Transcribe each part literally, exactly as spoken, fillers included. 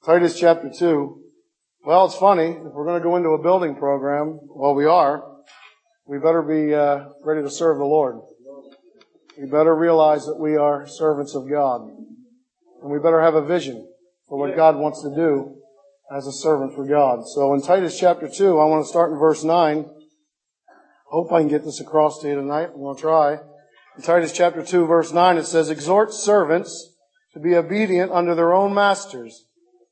Titus chapter two. Well, it's funny. If we're going to go into a building program, well, we are, we better be uh, ready to serve the Lord. We better realize that we are servants of God. And we better have a vision for what God wants to do as a servant for God. So in Titus chapter two, I want to start in verse nine. Hope I can get this across to you tonight. I'm going to try. In Titus chapter two, verse nine, it says, "Exhort servants to be obedient unto their own masters,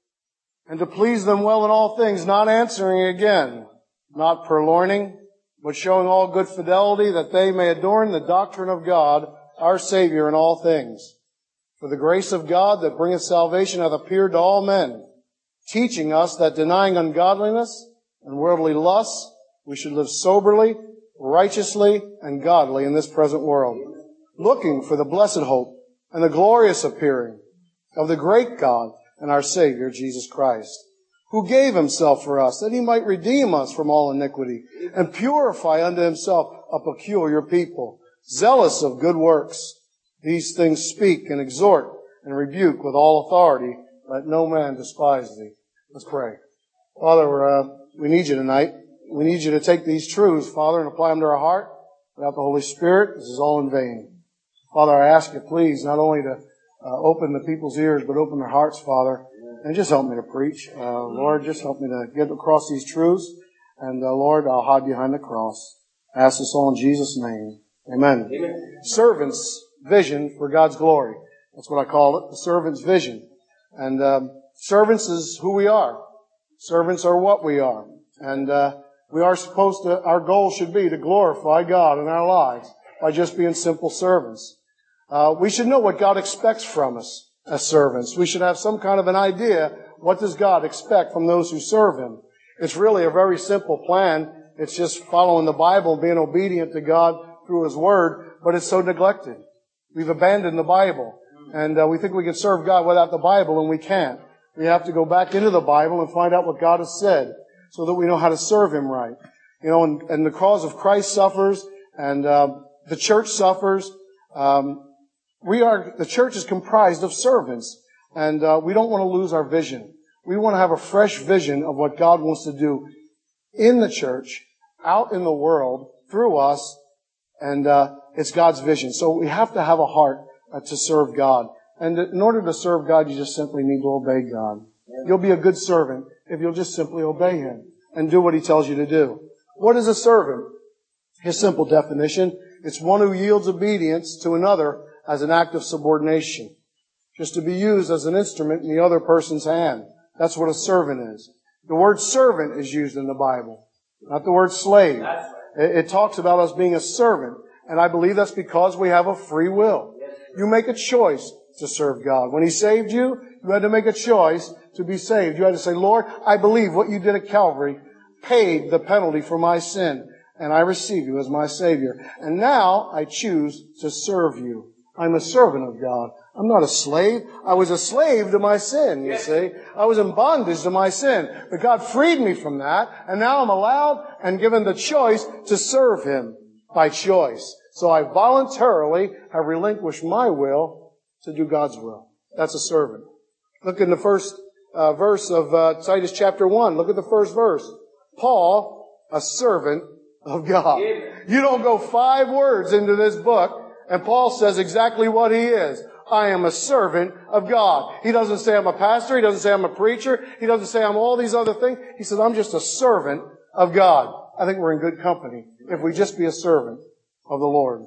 and to please them well in all things, not answering again, not purloining, but showing all good fidelity, that they may adorn the doctrine of God, our Savior, in all things. For the grace of God that bringeth salvation hath appeared to all men, teaching us that denying ungodliness and worldly lusts, we should live soberly, righteously, and godly in this present world, looking for the blessed hope and the glorious appearing of the great God and our Savior, Jesus Christ, who gave himself for us, that he might redeem us from all iniquity, and purify unto himself a peculiar people, zealous of good works. These things speak and exhort and rebuke with all authority. Let no man despise thee." Let's pray. Father, uh, we need you tonight. We need you to take these truths, Father, and apply them to our heart. Without the Holy Spirit, this is all in vain. Father, I ask you, please, not only to uh, open the people's ears, but open their hearts, Father, and just help me to preach. Uh, Lord, just help me to get across these truths. And uh, Lord, I'll hide behind the cross. I ask this all in Jesus' name. Amen. Amen. Servant's vision for God's glory. That's what I call it, the servant's vision. And um, servants is who we are. Servants are what we are. And uh, we are supposed to, our goal should be to glorify God in our lives by just being simple servants. Uh, we should know what God expects from us as servants. We should have some kind of an idea, what does God expect from those who serve Him? It's really a very simple plan. It's just following the Bible, being obedient to God through His Word, but it's so neglected. We've abandoned the Bible, and uh, we think we can serve God without the Bible, and we can't. We have to go back into the Bible and find out what God has said so that we know how to serve Him right. You know, and, and the cause of Christ suffers, and uh, the church suffers. Um, we are, the church is comprised of servants, and uh, we don't want to lose our vision. We want to have a fresh vision of what God wants to do in the church, out in the world, through us, and uh, it's God's vision. So we have to have a heart uh, to serve God. And in order to serve God, you just simply need to obey God. You'll be a good servant if you'll just simply obey Him and do what He tells you to do. What is a servant? His simple definition, it's one who yields obedience to another as an act of subordination, just to be used as an instrument in the other person's hand. That's what a servant is. The word servant is used in the Bible, not the word slave. It, it talks about us being a servant, and I believe that's because we have a free will. You make a choice to serve God. When He saved you, you had to make a choice to be saved. You had to say, "Lord, I believe what you did at Calvary paid the penalty for my sin, and I receive you as my Savior. And now I choose to serve you. I'm a servant of God. I'm not a slave. I was a slave to my sin, you see. I was in bondage to my sin. But God freed me from that, and now I'm allowed and given the choice to serve Him by choice. So I voluntarily have relinquished my will to do God's will." That's a servant. Look in the first uh, verse of uh, Titus chapter one. Look at the first verse. Paul, a servant of God. You don't go five words into this book, and Paul says exactly what he is. I am a servant of God. He doesn't say I'm a pastor. He doesn't say I'm a preacher. He doesn't say I'm all these other things. He says I'm just a servant of God. I think we're in good company if we just be a servant of the Lord.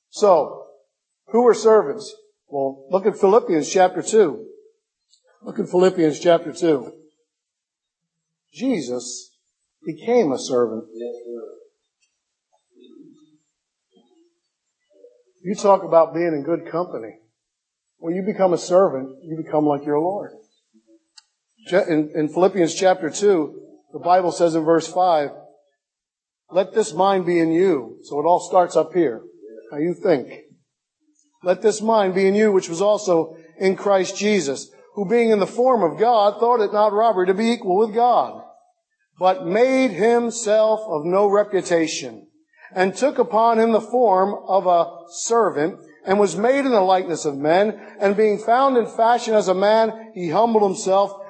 So, who are servants? Well, look at Philippians chapter two. Look at Philippians chapter two. Jesus became a servant. You talk about being in good company. When you become a servant, you become like your Lord. In, in Philippians chapter two, the Bible says in verse five, "Let this mind be in you." So it all starts up here. How you think. "Let this mind be in you, which was also in Christ Jesus, who being in the form of God, thought it not robbery to be equal with God, but made Himself of no reputation, and took upon Him the form of a servant, and was made in the likeness of men, and being found in fashion as a man, He humbled Himself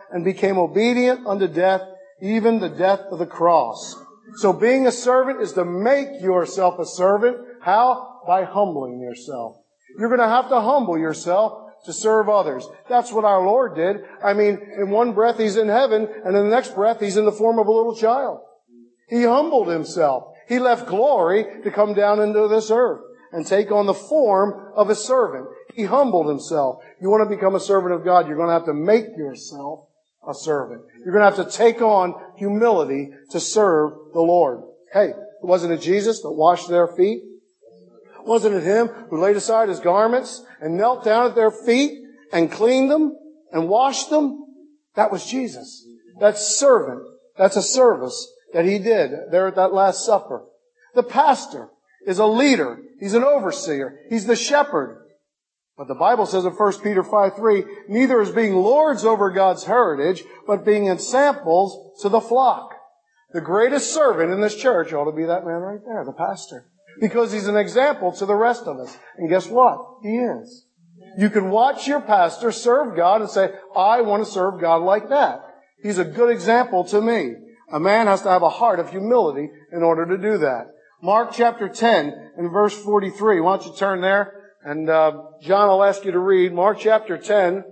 and became obedient unto death, even the death of the cross. So being a servant is to make yourself a servant. How? By humbling yourself. You're going to have to humble yourself to serve others. That's what our Lord did. I mean, in one breath He's in heaven, and in the next breath He's in the form of a little child. He humbled Himself. He left glory to come down into this earth and take on the form of a servant. He humbled Himself. You want to become a servant of God, you're going to have to make yourself a servant. You're going to have to take on humility to serve the Lord. Hey, wasn't it Jesus that washed their feet? Wasn't it Him who laid aside His garments and knelt down at their feet and cleaned them and washed them? That was Jesus. That's servant. That's a service that He did there at that Last Supper. The pastor is a leader. He's an overseer. He's the shepherd. But the Bible says in First Peter five three, neither as being lords over God's heritage, but being ensamples to the flock. The greatest servant in this church ought to be that man right there, the pastor. Because he's an example to the rest of us. And guess what? He is. You can watch your pastor serve God and say, I want to serve God like that. He's a good example to me. A man has to have a heart of humility in order to do that. Mark chapter ten and verse forty-three. Why don't you turn there? And uh, John will ask you to read Mark chapter ten,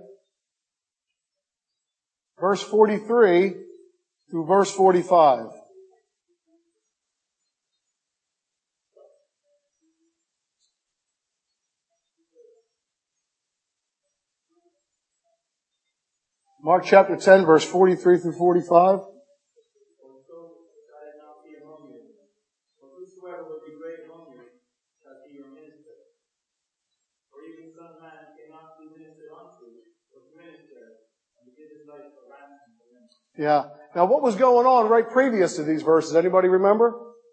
verse forty-three through verse forty-five. Mark chapter ten, verse forty-three through forty-five. Yeah. Now what was going on right previous to these verses? Anybody remember?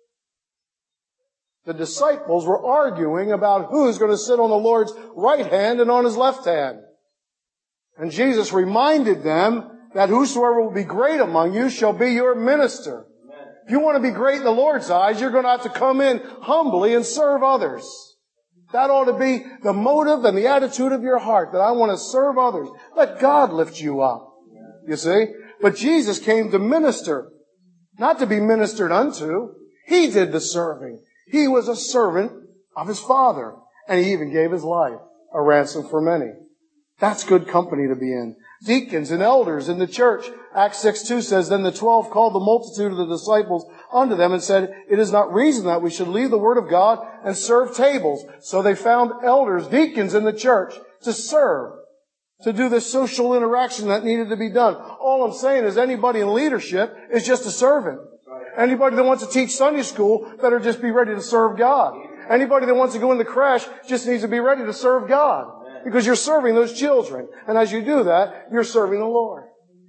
The disciples were arguing about who's going to sit on the Lord's right hand and on His left hand. And Jesus reminded them that whosoever will be great among you shall be your minister. Amen. If you want to be great in the Lord's eyes, you're going to have to come in humbly and serve others. That ought to be the motive and the attitude of your heart, that I want to serve others. Let God lift you up. You see? But Jesus came to minister, not to be ministered unto. He did the serving. He was a servant of His Father. And He even gave His life a ransom for many. That's good company to be in. Deacons and elders in the church. Acts six two says, then the twelve called the multitude of the disciples unto them and said, it is not reason that we should leave the word of God and serve tables. So they found elders, deacons in the church to serve, to do the social interaction that needed to be done. All I'm saying is anybody in leadership is just a servant. Anybody that wants to teach Sunday school better just be ready to serve God. Anybody that wants to go in the crash just needs to be ready to serve God. Because you're serving those children. And as you do that, you're serving the Lord.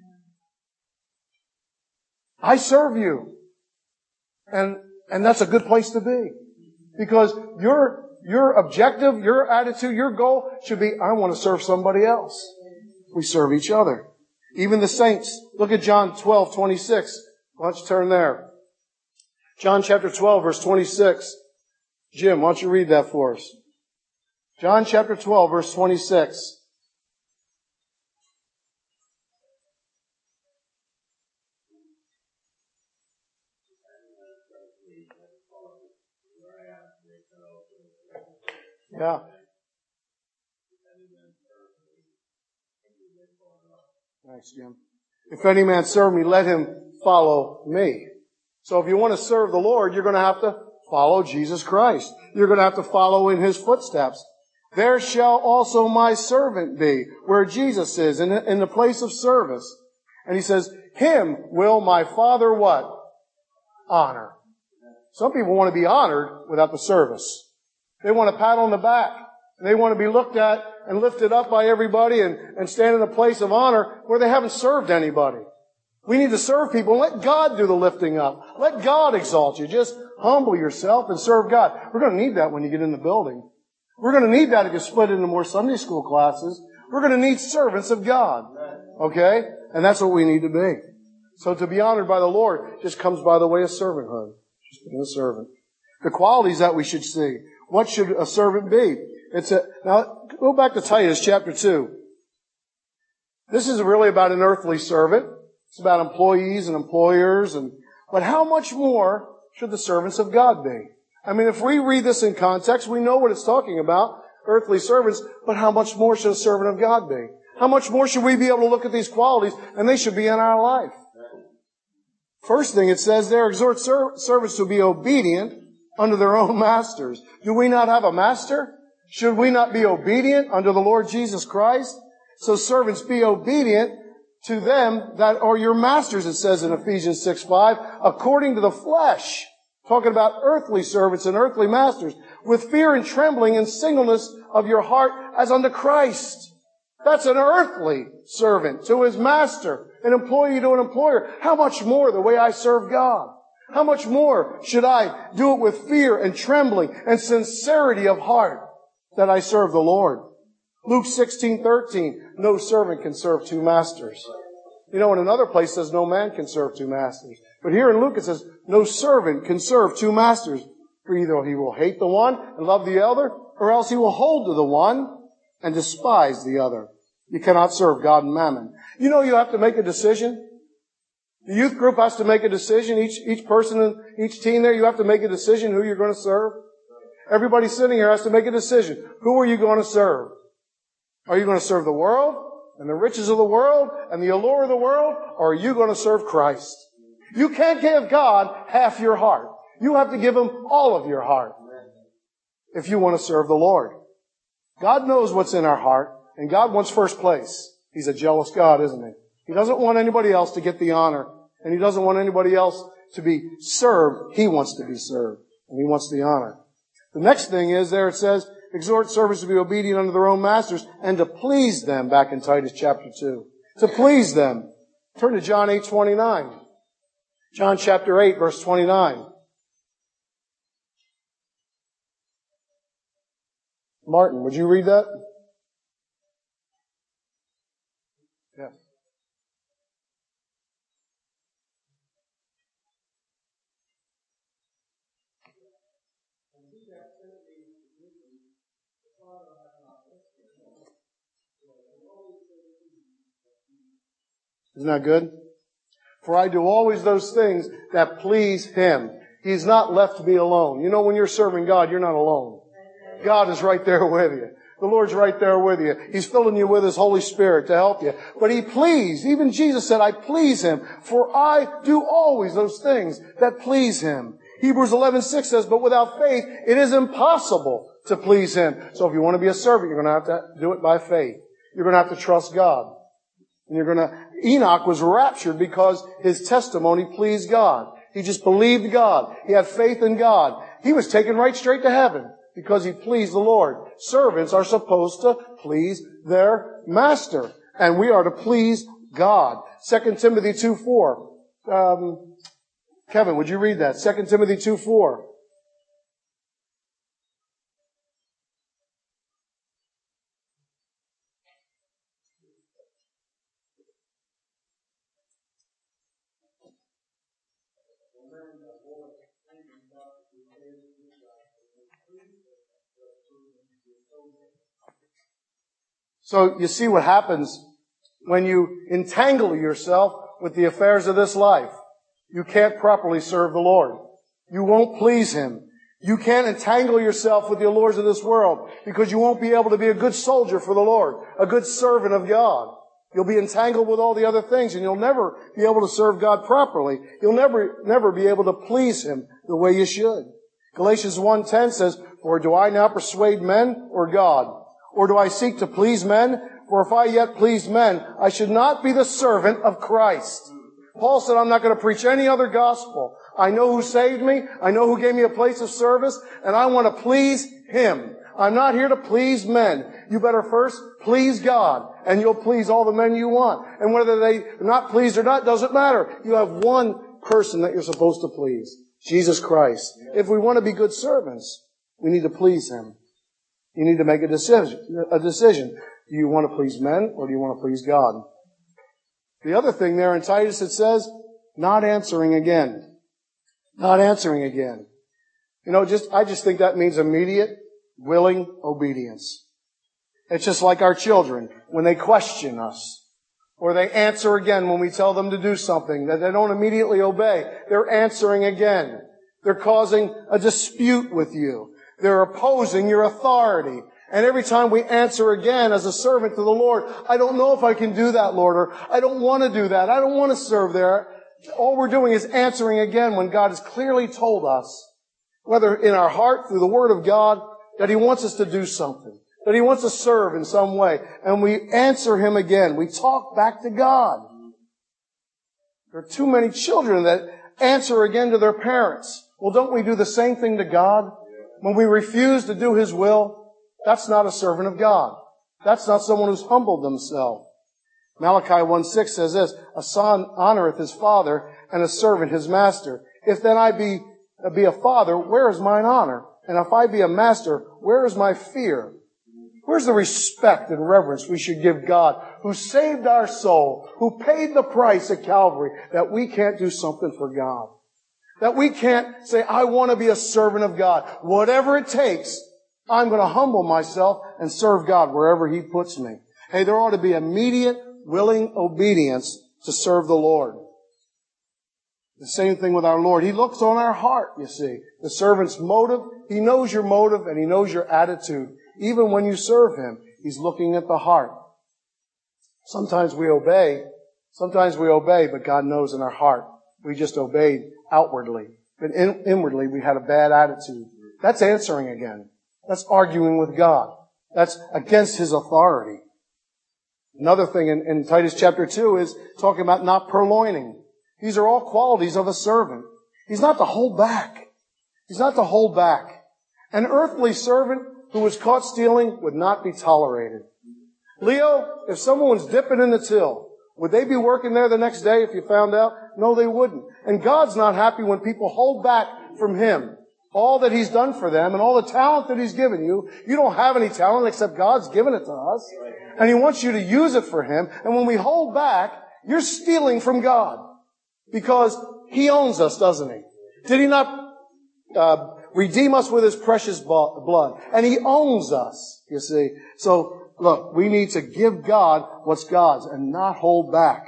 I serve you. And, and that's a good place to be. Because your, your objective, your attitude, your goal should be, I want to serve somebody else. We serve each other. Even the saints. Look at John twelve twenty-six. Why don't you turn there? John chapter twelve, verse twenty-six. Jim, why don't you read that for us? John chapter twelve, verse twenty-six. Yeah. Thanks, Jim. If any man serve me, let him follow me. So if you want to serve the Lord, you're going to have to follow Jesus Christ. You're going to have to follow in His footsteps. There shall also my servant be, where Jesus is, in, in the place of service. And He says, him will my Father what? Honor. Some people want to be honored without the service. They want a pat on the back. They want to be looked at and lifted up by everybody and, and stand in a place of honor where they haven't served anybody. We need to serve people and let God do the lifting up. Let God exalt you. Just humble yourself and serve God. We're going to need that when you get in the building. We're going to need that if you split into more Sunday school classes. We're going to need servants of God. Okay? And that's what we need to be. So to be honored by the Lord just comes by the way of servanthood. Just being a servant. The qualities that we should see. What should a servant be? It's a, now, go back to Titus chapter two. This is really about an earthly servant. It's about employees and employers. and But how much more should the servants of God be? I mean, if we read this in context, we know what it's talking about, earthly servants, but how much more should a servant of God be? How much more should we be able to look at these qualities, and they should be in our life? First thing it says there, exhort ser- servants to be obedient unto their own masters. Do we not have a master? Should we not be obedient unto the Lord Jesus Christ? So servants, be obedient to them that are your masters, it says in Ephesians six five, according to the flesh. Talking about earthly servants and earthly masters, with fear and trembling and singleness of your heart as unto Christ. That's an earthly servant to his master, an employee to an employer. How much more the way I serve God? How much more should I do it with fear and trembling and sincerity of heart that I serve the Lord? Luke sixteen thirteen, no servant can serve two masters. You know, in another place it says no man can serve two masters. But here in Luke it says no servant can serve two masters. For either he will hate the one and love the other, or else he will hold to the one and despise the other. You cannot serve God and mammon. You know you have to make a decision. The youth group has to make a decision. Each, each person in each team there, you have to make a decision who you're going to serve. Everybody sitting here has to make a decision. Who are you going to serve? Are you going to serve the world and the riches of the world and the allure of the world? Or are you going to serve Christ? You can't give God half your heart. You have to give Him all of your heart if you want to serve the Lord. God knows what's in our heart, and God wants first place. He's a jealous God, isn't He? He doesn't want anybody else to get the honor, and He doesn't want anybody else to be served. He wants to be served, and He wants the honor. The next thing is, there it says, exhort servants to be obedient unto their own masters and to please them, back in Titus chapter two. To please them. Turn to John eight twenty-nine. John chapter eight, verse twenty-nine. Martin, would you read that? Yes. Isn't that good? For I do always those things that please Him. He's not left me alone. You know, when you're serving God, you're not alone. God is right there with you. The Lord's right there with you. He's filling you with His Holy Spirit to help you. But He pleased. Even Jesus said, I please Him, for I do always those things that please Him. Hebrews eleven six says, but without faith, it is impossible to please Him. So if you want to be a servant, you're going to have to do it by faith. You're going to have to trust God. And you're going to, Enoch was raptured because his testimony pleased God. He just believed God. He had faith in God. He was taken right straight to heaven because he pleased the Lord. Servants are supposed to please their master. And we are to please God. Second Timothy two four. Um, Kevin, would you read that? Second Timothy two four. So you see what happens when you entangle yourself with the affairs of this life. You can't properly serve the Lord. You won't please Him. You can't entangle yourself with the allures of this world because you won't be able to be a good soldier for the Lord, a good servant of God. You'll be entangled with all the other things and you'll never be able to serve God properly. You'll never, never be able to please Him the way you should. Galatians one ten says, for do I now persuade men or God? Or do I seek to please men? For if I yet pleased men, I should not be the servant of Christ. Paul said, I'm not going to preach any other gospel. I know who saved me. I know who gave me a place of service. And I want to please Him. I'm not here to please men. You better first please God. And you'll please all the men you want. And whether they're not pleased or not, doesn't matter. You have one person that you're supposed to please. Jesus Christ. If we want to be good servants, we need to please Him. You need to make a decision. A decision. Do you want to please men or do you want to please God? The other thing there in Titus, it says, not answering again. Not answering again. You know, just I just think that means immediate, willing obedience. It's just like our children when they question us. Or they answer again when we tell them to do something that they don't immediately obey. They're answering again. They're causing a dispute with you. They're opposing your authority. And every time we answer again as a servant to the Lord, I don't know if I can do that, Lord, or I don't want to do that. I don't want to serve there. All we're doing is answering again when God has clearly told us, whether in our heart through the Word of God, that He wants us to do something, that He wants to serve in some way. And we answer Him again. We talk back to God. There are too many children that answer again to their parents. Well, don't we do the same thing to God? When we refuse to do His will, that's not a servant of God. That's not someone who's humbled themselves. Malachi one six says this, a son honoreth his father, and a servant his master. If then I be, be a father, where is mine honor? And if I be a master, where is my fear? Where's the respect and reverence we should give God, who saved our soul, who paid the price at Calvary, that we can't do something for God? That we can't say, I want to be a servant of God. Whatever it takes, I'm going to humble myself and serve God wherever He puts me. Hey, there ought to be immediate, willing obedience to serve the Lord. The same thing with our Lord. He looks on our heart, you see. The servant's motive, He knows your motive and He knows your attitude. Even when you serve Him, He's looking at the heart. Sometimes we obey. Sometimes we obey, but God knows in our heart. We just obeyed outwardly. But in, inwardly, we had a bad attitude. That's answering again. That's arguing with God. That's against His authority. Another thing in, in Titus chapter two is talking about not purloining. These are all qualities of a servant. He's not to hold back. He's not to hold back. An earthly servant who was caught stealing would not be tolerated. Leo, if someone was dipping in the till, would they be working there the next day if you found out? No, they wouldn't. And God's not happy when people hold back from Him all that He's done for them and all the talent that He's given you. You don't have any talent except God's given it to us. And He wants you to use it for Him. And when we hold back, you're stealing from God. Because He owns us, doesn't He? Did He not uh, redeem us with His precious blood? And He owns us, you see. So, look, we need to give God what's God's and not hold back.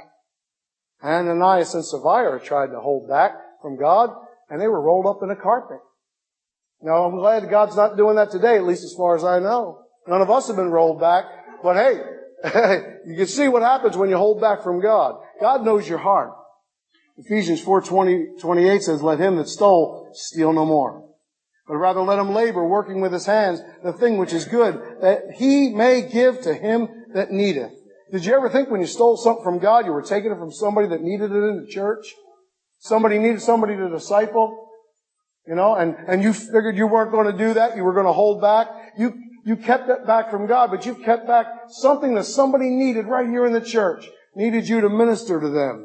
Ananias and Sapphira tried to hold back from God, and they were rolled up in a carpet. Now, I'm glad God's not doing that today, at least as far as I know. None of us have been rolled back. But hey, you can see what happens when you hold back from God. God knows your heart. Ephesians four twenty, twenty-eight says, let him that stole steal no more, but rather let him labor, working with his hands, the thing which is good, that he may give to him that needeth. Did you ever think when you stole something from God, you were taking it from somebody that needed it in the church? Somebody needed somebody to disciple? You know, and, and you figured you weren't going to do that. You were going to hold back. You, you kept that back from God, but you've kept back something that somebody needed right here in the church. Needed you to minister to them.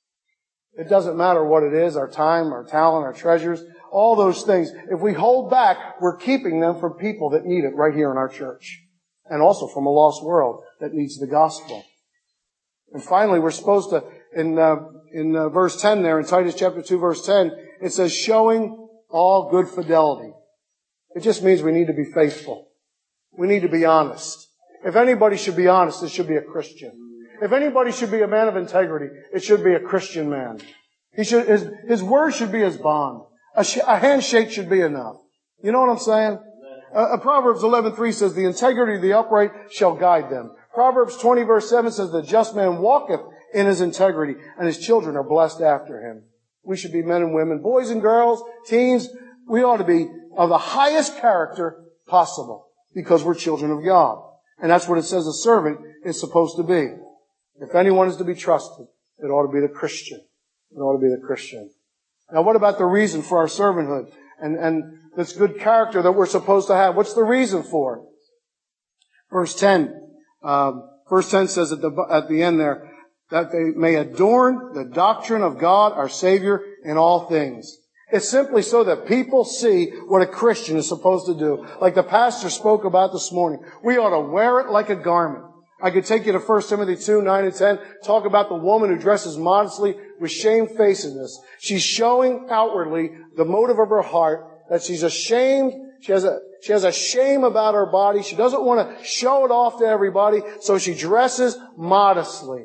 It doesn't matter what it is, our time, our talent, our treasures, all those things. If we hold back, we're keeping them from people that need it right here in our church. And also from a lost world that needs the gospel. And finally, we're supposed to, in, uh, in uh, verse ten there, in Titus chapter two, verse ten, it says, showing all good fidelity. It just means we need to be faithful. We need to be honest. If anybody should be honest, it should be a Christian. If anybody should be a man of integrity, it should be a Christian man. He should, his, his word should be his bond. A, sh- a handshake should be enough. You know what I'm saying? Uh, Proverbs eleven three says, the integrity of the upright shall guide them. Proverbs twenty verse seven says, the just man walketh in his integrity, and his children are blessed after him. We should be men and women, boys and girls, teens. We ought to be of the highest character possible because we're children of God. And that's what it says a servant is supposed to be. If anyone is to be trusted, it ought to be the Christian. It ought to be the Christian. Now, what about the reason for our servanthood and, and this good character that we're supposed to have? What's the reason for it? Verse ten. Um, verse ten says at the, at the end there, that they may adorn the doctrine of God, our Savior, in all things. It's simply so that people see what a Christian is supposed to do. Like the pastor spoke about this morning. We ought to wear it like a garment. I could take you to First Timothy two, nine and ten, talk about the woman who dresses modestly with shamefacedness. She's showing outwardly the motive of her heart, that she's ashamed. She has a, she has a shame about her body. She doesn't want to show it off to everybody, so she dresses modestly.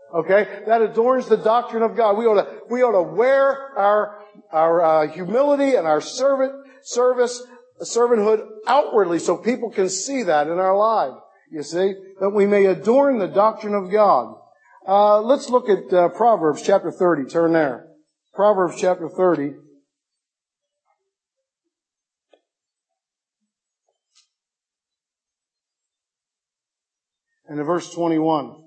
Okay? That adorns the doctrine of God. We ought to, we ought to wear our, our, uh, humility and our servant, service, servanthood outwardly so people can see that in our lives. You see? That we may adorn the doctrine of God. Uh, let's look at, uh, Proverbs chapter thirty. Turn there. Proverbs chapter thirty. And in verse twenty-one.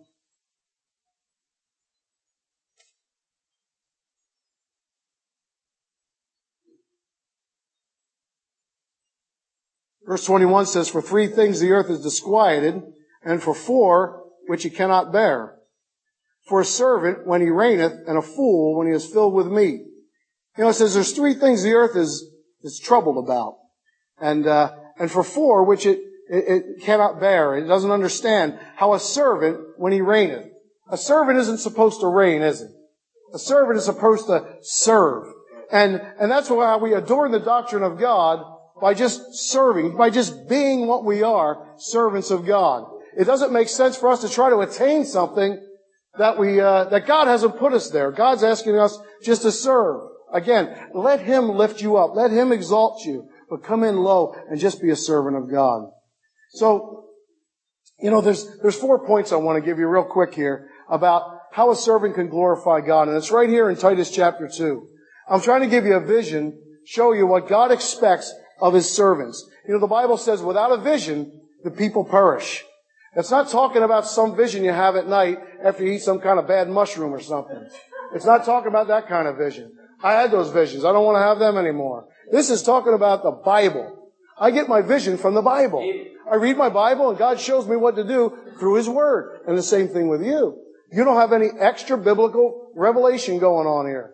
Verse twenty-one says, for three things the earth is disquieted, and for four which he cannot bear. For a servant when he reigneth, and a fool when he is filled with meat. You know, it says there's three things the earth is, is troubled about. And, uh, and for four which it, it, it cannot bear. It doesn't understand how a servant when he reigneth. A servant isn't supposed to reign, is he? A servant is supposed to serve. And, and that's why we adorn the doctrine of God by just serving, by just being what we are, servants of God. It doesn't make sense for us to try to attain something that we, uh, that God hasn't put us there. God's asking us just to serve. Again, let Him lift you up. Let Him exalt you. But come in low and just be a servant of God. So, you know, there's, there's four points I want to give you real quick here about how a servant can glorify God. And it's right here in Titus chapter two. I'm trying to give you a vision, show you what God expects of His servants. You know, the Bible says without a vision, the people perish. It's not talking about some vision you have at night after you eat some kind of bad mushroom or something. It's not talking about that kind of vision. I had those visions. I don't want to have them anymore. This is talking about the Bible. I get my vision from the Bible. I read my Bible and God shows me what to do through His Word. And the same thing with you. You don't have any extra biblical revelation going on here.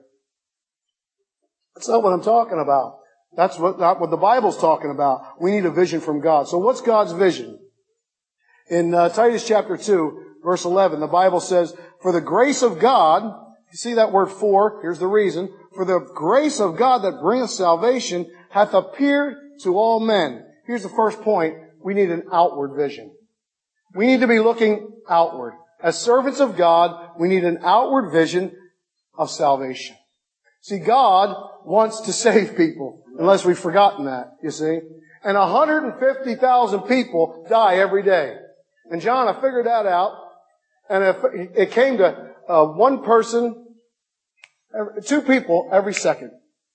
That's not what I'm talking about. That's what, not what the Bible's talking about. We need a vision from God. So what's God's vision? In uh, Titus chapter two, verse eleven, the Bible says, for the grace of God, you see that word for, here's the reason, for the grace of God that bringeth salvation hath appeared to all men. Here's the first point. We need an outward vision. We need to be looking outward. As servants of God, we need an outward vision of salvation. See, God wants to save people, unless we've forgotten that, you see. And one hundred fifty thousand people die every day. And John, I figured that out. And if it came to uh, one person, two people every second.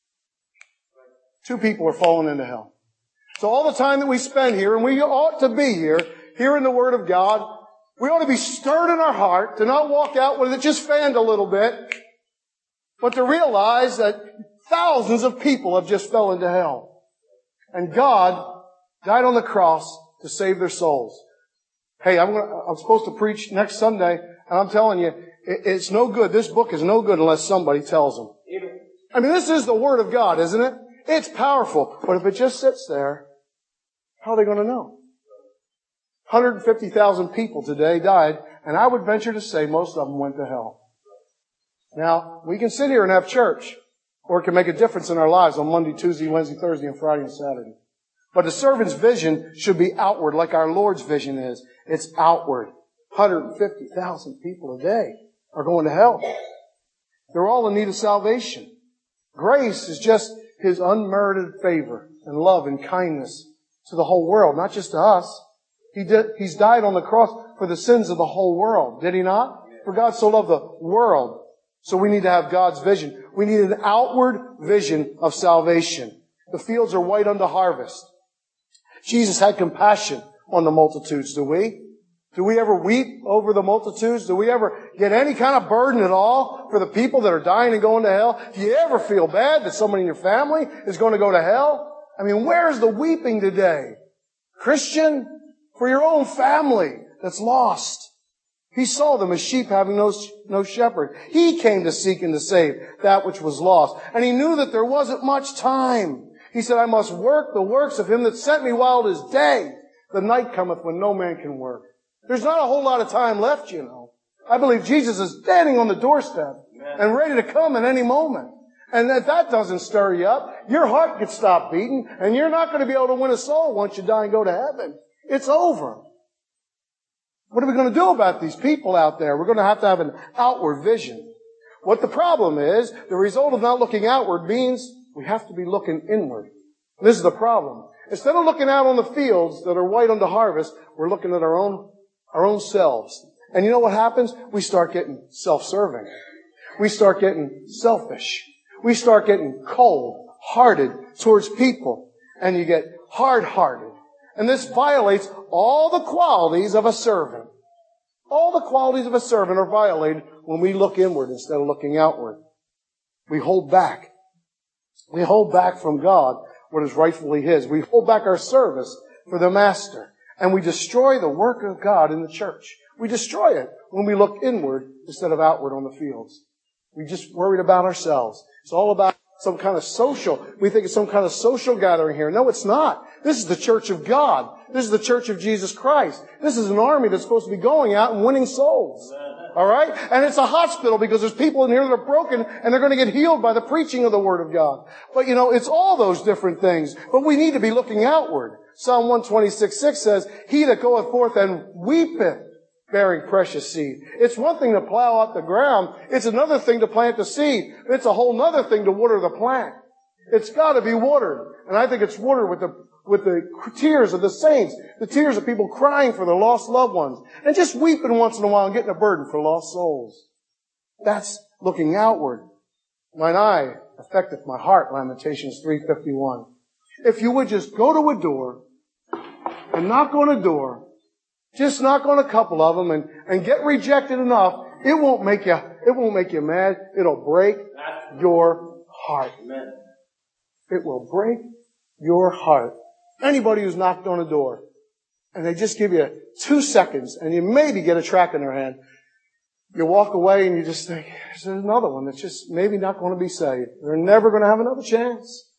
Two people are falling into hell. So all the time that we spend here, and we ought to be here, hearing the Word of God, we ought to be stirred in our heart to not walk out with it just fanned a little bit, but to realize that thousands of people have just fell into hell. And God died on the cross to save their souls. Hey, I'm, gonna, I'm supposed to preach next Sunday, and I'm telling you, it, it's no good. This book is no good unless somebody tells them. I mean, this is the Word of God, isn't it? It's powerful. But if it just sits there, how are they going to know? one hundred fifty thousand people today died, and I would venture to say most of them went to hell. Now, we can sit here and have church, or it can make a difference in our lives on Monday, Tuesday, Wednesday, Thursday, and Friday and Saturday. But the servant's vision should be outward, like our Lord's vision is. It's outward. one hundred fifty thousand people a day are going to hell. They're all in need of salvation. Grace is just His unmerited favor and love and kindness to the whole world, not just to us. He did, He's died on the cross for the sins of the whole world, did He not? For God so loved the world. So we need to have God's vision. We need an outward vision of salvation. The fields are white unto harvest. Jesus had compassion on the multitudes, do we? Do we ever weep over the multitudes? Do we ever get any kind of burden at all for the people that are dying and going to hell? Do you ever feel bad that somebody in your family is going to go to hell? I mean, where's the weeping today? Christian, for your own family that's lost. He saw them as sheep having no, no shepherd. He came to seek and to save that which was lost. And He knew that there wasn't much time. He said, I must work the works of Him that sent me while it is day. The night cometh when no man can work. There's not a whole lot of time left, you know. I believe Jesus is standing on the doorstep and ready to come at any moment. And if that doesn't stir you up, your heart could stop beating, and you're not going to be able to win a soul once you die and go to heaven. It's over. What are we going to do about these people out there? We're going to have to have an outward vision. What the problem is, the result of not looking outward means we have to be looking inward. This is the problem. Instead of looking out on the fields that are white unto harvest, we're looking at our own, our own selves. And you know what happens? We start getting self-serving. We start getting selfish. We start getting cold-hearted towards people. And you get hard-hearted. And this violates all the qualities of a servant. All the qualities of a servant are violated when we look inward instead of looking outward. We hold back. We hold back from God what is rightfully His. We hold back our service for the Master. And we destroy the work of God in the church. We destroy it when we look inward instead of outward on the fields. We just worried about ourselves. It's all about some kind of social, we think it's some kind of social gathering here. No, it's not. This is the church of God. This is the church of Jesus Christ. This is an army that's supposed to be going out and winning souls. All right? And it's a hospital because there's people in here that are broken and they're going to get healed by the preaching of the Word of God. But you know, it's all those different things. But we need to be looking outward. Psalm one twenty-six six says, He that goeth forth and weepeth, bearing precious seed. It's one thing to plow out the ground. It's another thing to plant the seed. It's a whole other thing to water the plant. It's got to be watered. And I think it's watered with the with the tears of the saints, the tears of people crying for their lost loved ones, and just weeping once in a while and getting a burden for lost souls. That's looking outward. Mine eye affecteth my heart, Lamentations three fifty-one. If you would just go to a door and knock on a door, just knock on a couple of them and, and get rejected enough, it won't make you, it won't make you mad. It'll break your heart. It will break your heart. Anybody who's knocked on a door and they just give you two seconds and you maybe get a tract in their hand, you walk away and you just think, there's another one that's just maybe not going to be saved. They're never going to have another chance.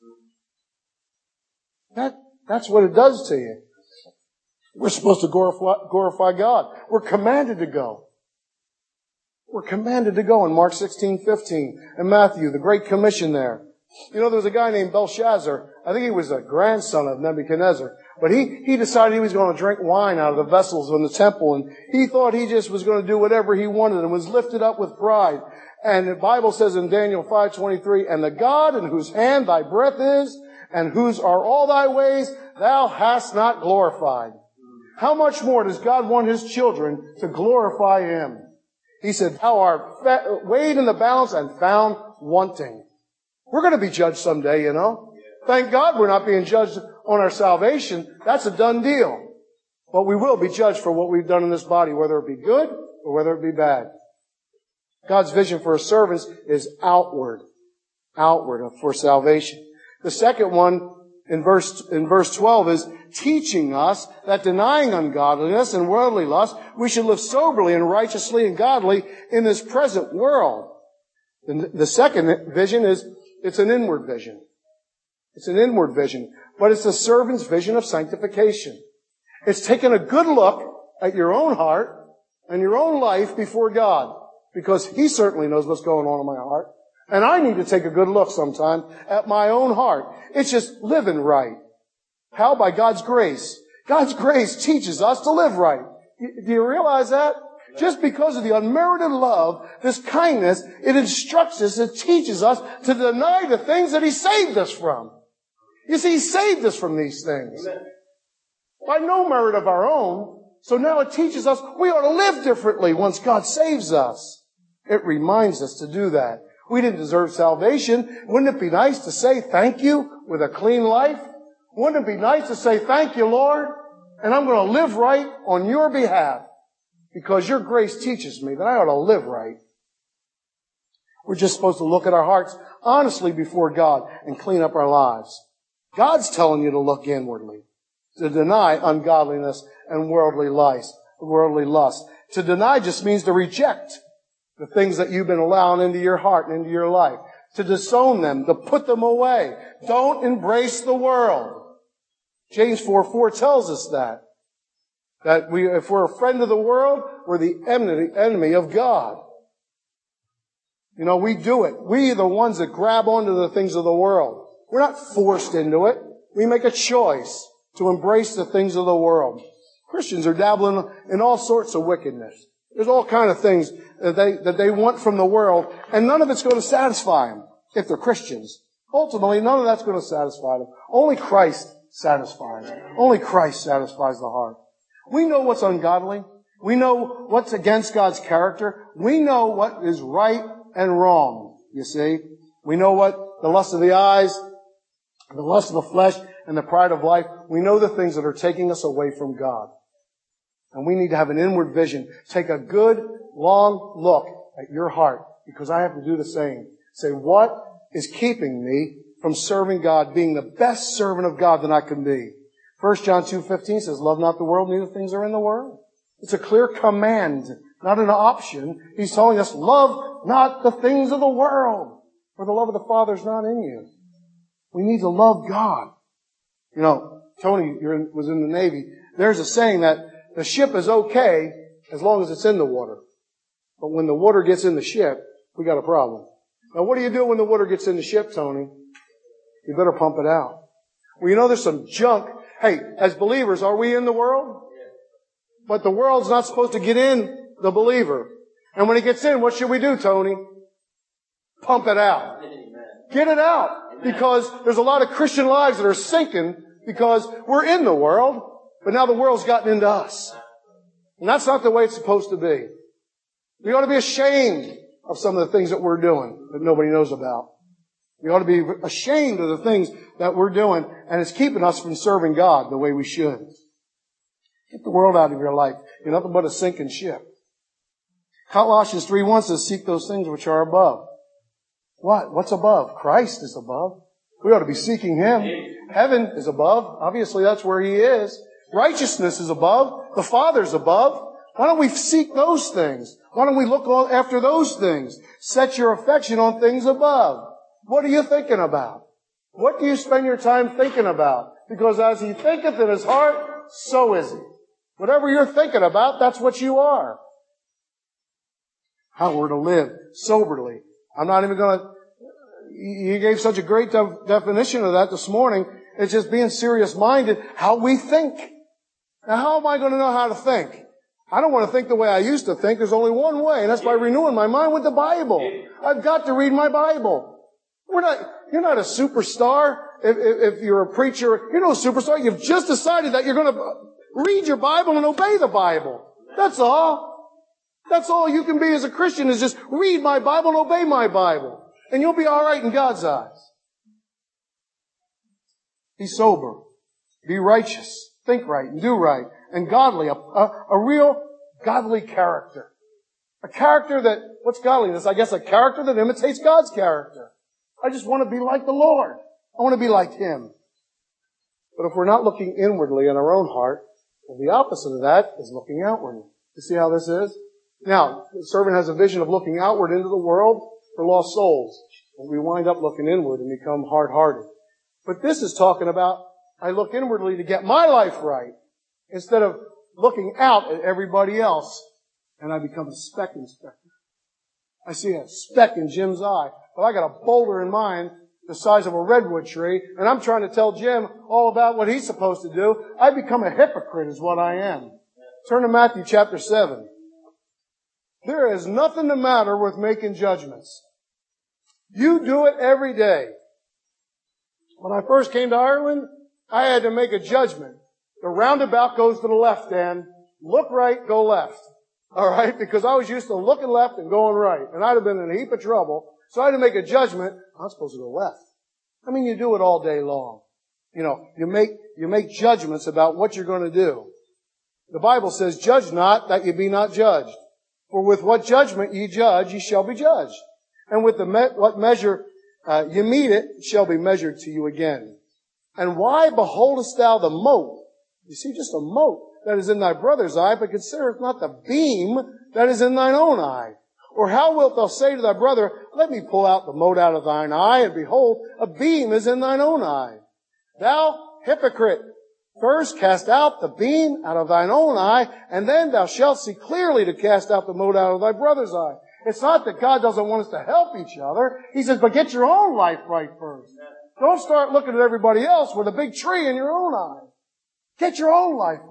That, that's what it does to you. We're supposed to glorify, glorify God. We're commanded to go. We're commanded to go in Mark sixteen fifteen and Matthew, the Great Commission there. You know, there was a guy named Belshazzar. I think he was a grandson of Nebuchadnezzar. But he, he decided he was going to drink wine out of the vessels in the temple. And he thought he just was going to do whatever he wanted and was lifted up with pride. And the Bible says in Daniel five twenty-three, And the God in whose hand thy breath is, and whose are all thy ways, thou hast not glorified. How much more does God want His children to glorify Him? He said, Thou art weighed in the balance and found wanting. We're going to be judged someday, you know. Thank God we're not being judged on our salvation. That's a done deal. But we will be judged for what we've done in this body, whether it be good or whether it be bad. God's vision for His servants is outward. Outward for salvation. The second one in verse, in verse twelve is teaching us that denying ungodliness and worldly lust, we should live soberly and righteously and godly in this present world. The, the second vision is It's an inward vision. It's an inward vision. But it's a servant's vision of sanctification. It's taking a good look at your own heart and your own life before God. Because He certainly knows what's going on in my heart. And I need to take a good look sometime at my own heart. It's just living right. How? By God's grace. God's grace teaches us to live right. Do you realize that? Just because of the unmerited love, this kindness, it instructs us, it teaches us to deny the things that He saved us from. You see, He saved us from these things. By no merit of our own. So now it teaches us we ought to live differently once God saves us. It reminds us to do that. We didn't deserve salvation. Wouldn't it be nice to say thank you with a clean life? Wouldn't it be nice to say thank you, Lord? And I'm going to live right on your behalf. Because your grace teaches me that I ought to live right. We're just supposed to look at our hearts honestly before God and clean up our lives. God's telling you to look inwardly, to deny ungodliness and worldly lust. Worldly lust. To deny just means to reject the things that you've been allowing into your heart and into your life. To disown them, to put them away. Don't embrace the world. James four four tells us that. That we, if we're a friend of the world, we're the enemy of God. You know, we do it. We are the ones that grab onto the things of the world. We're not forced into it. We make a choice to embrace the things of the world. Christians are dabbling in all sorts of wickedness. There's all kind of things that they, that they want from the world, and none of it's going to satisfy them if they're Christians. Ultimately, none of that's going to satisfy them. Only Christ satisfies. Only Christ satisfies the heart. We know what's ungodly. We know what's against God's character. We know what is right and wrong, you see. We know what the lust of the eyes, the lust of the flesh, and the pride of life. We know the things that are taking us away from God. And we need to have an inward vision. Take a good, long look at your heart, because I have to do the same. Say, what is keeping me from serving God, being the best servant of God that I can be? First John two fifteen says, love not the world, neither things are in the world. It's a clear command, not an option. He's telling us, love not the things of the world, for the love of the Father is not in you. We need to love God. You know, Tony you're in, was in the Navy. There's a saying that the ship is okay as long as it's in the water. But when the water gets in the ship, we got a problem. Now, what do you do when the water gets in the ship, Tony? You better pump it out. Well, you know, there's some junk. Hey, as believers, are we in the world? But the world's not supposed to get in the believer. And when it gets in, what should we do, Tony? Pump it out. Get it out. Because there's a lot of Christian lives that are sinking because we're in the world, but now the world's gotten into us. And that's not the way it's supposed to be. We ought to be ashamed of some of the things that we're doing that nobody knows about. We ought to be ashamed of the things that we're doing, and it's keeping us from serving God the way we should. Get the world out of your life. You're nothing but a sinking ship. Colossians three one says, seek those things which are above. What? What's above? Christ is above. We ought to be seeking Him. Heaven is above. Obviously, that's where He is. Righteousness is above. The Father's above. Why don't we seek those things? Why don't we look after those things? Set your affection on things above. What are you thinking about? What do you spend your time thinking about? Because as he thinketh in his heart, so is he. Whatever you're thinking about, that's what you are. How we're to live soberly. I'm not even going to... You gave such a great de- definition of that this morning. It's just being serious-minded, how we think. Now, how am I going to know how to think? I don't want to think the way I used to think. There's only one way, and that's by renewing my mind with the Bible. I've got to read my Bible. We're not, you're not a superstar if, if, if you're a preacher. You're no superstar. You've just decided that you're going to read your Bible and obey the Bible. That's all. That's all you can be as a Christian, is just read my Bible and obey my Bible. And you'll be all right in God's eyes. Be sober. Be righteous. Think right and do right. And godly. A, a, a real godly character. A character that, what's godliness? I guess a character that imitates God's character. I just want to be like the Lord. I want to be like Him. But if we're not looking inwardly in our own heart, well, the opposite of that is looking outwardly. You see how this is? Now, the servant has a vision of looking outward into the world for lost souls. And we wind up looking inward and become hard-hearted. But this is talking about, I look inwardly to get my life right, instead of looking out at everybody else, and I become a speck inspector. I see a speck in Jim's eye, but I got a boulder in mine the size of a redwood tree, and I'm trying to tell Jim all about what he's supposed to do. I become a hypocrite is what I am. Turn to Matthew chapter seven. There is nothing the matter with making judgments. You do it every day. When I first came to Ireland, I had to make a judgment. The roundabout goes to the left, Dan. Look right, go left. All right? Because I was used to looking left and going right. And I'd have been in a heap of trouble. So I had to make a judgment. I'm supposed to go left. I mean, you do it all day long. You know, you make, you make judgments about what you're going to do. The Bible says, judge not that you be not judged. For with what judgment ye judge, ye shall be judged. And with the me- what measure uh, you meet it, it shall be measured to you again. And why beholdest thou the mote? You see, just a mote that is in thy brother's eye, but considereth not the beam that is in thine own eye. Or how wilt thou say to thy brother, let me pull out the mote out of thine eye, and behold, a beam is in thine own eye. Thou hypocrite, first cast out the beam out of thine own eye, and then thou shalt see clearly to cast out the mote out of thy brother's eye. It's not that God doesn't want us to help each other. He says, but get your own life right first. Don't start looking at everybody else with a big tree in your own eye. Get your own life right.